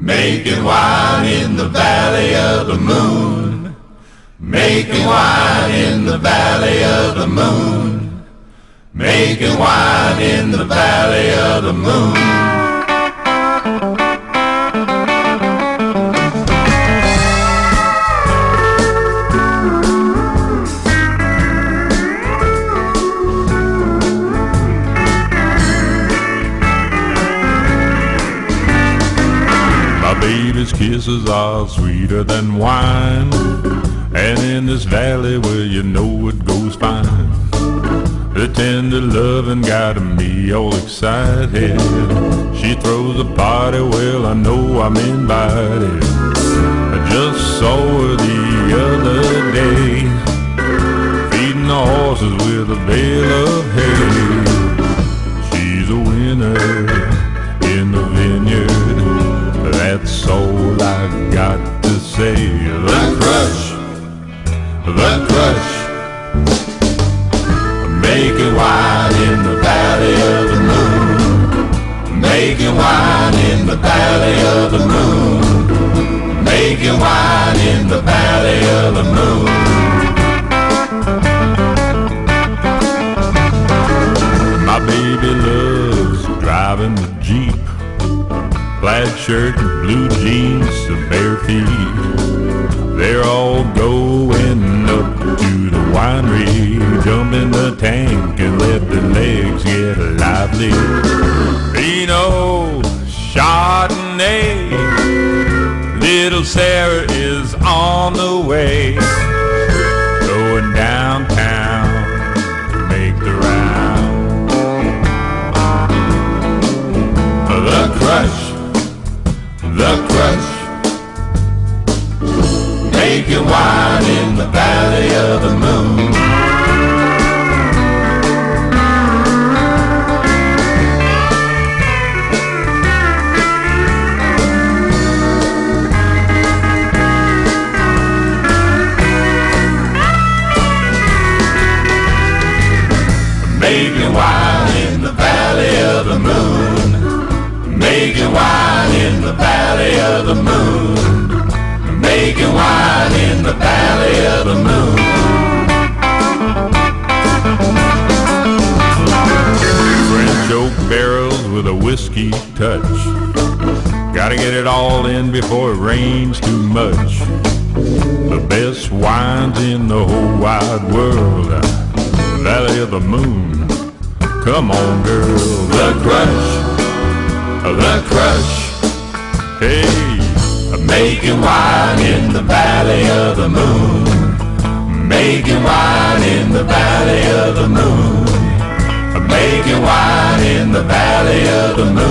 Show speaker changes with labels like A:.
A: Making wine in the valley of the moon. Making wine in the valley of the moon. Making wine in the valley of the moon.
B: Baby's kisses are sweeter than wine, and in this valley where you know it goes fine, the tender loving got me all excited. She throws a party, well I know I'm invited. I just saw her the other day, feeding the horses with a bale of hay. She's a winner in the vineyard, that's all I got to say.
A: The crush, the crush. Making wine in the valley of the moon. Making wine in the valley of the moon. Making wine in the valley of the moon.
B: My baby loves driving the Jeep, plaid shirt and blue jeans, the bare feet. They're all going up to the winery. Jump in the tank and let the legs get lively. Pinot, Chardonnay, little Sarah is on the way. Going downtown to make the round.
A: The crush, the crush. Making wine in the valley of the moon. Making wine in the valley of the moon. Making wine in the valley of the moon. Making wine in the valley of the moon.
B: French oak barrels with a whiskey touch. Gotta get it all in before it rains too much. The best wines in the whole wide world. Valley of the moon. Come on, girl.
A: The crush, the crush.
B: Hey.
A: Making wine in the valley of the moon. Making wine in the valley of the moon. Making wine in the valley of the moon.